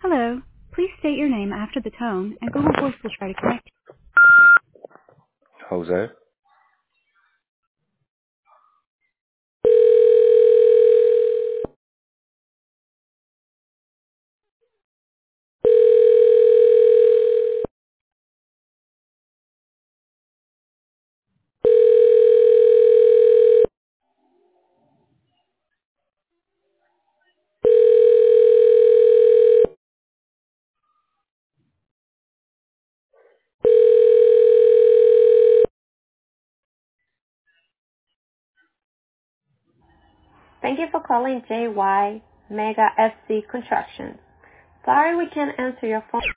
Hello. Please state your name after the tone, and Google Voice will try to connect you. Jose. Thank you for calling JY Mega SC Construction. Sorry we can't answer your phone.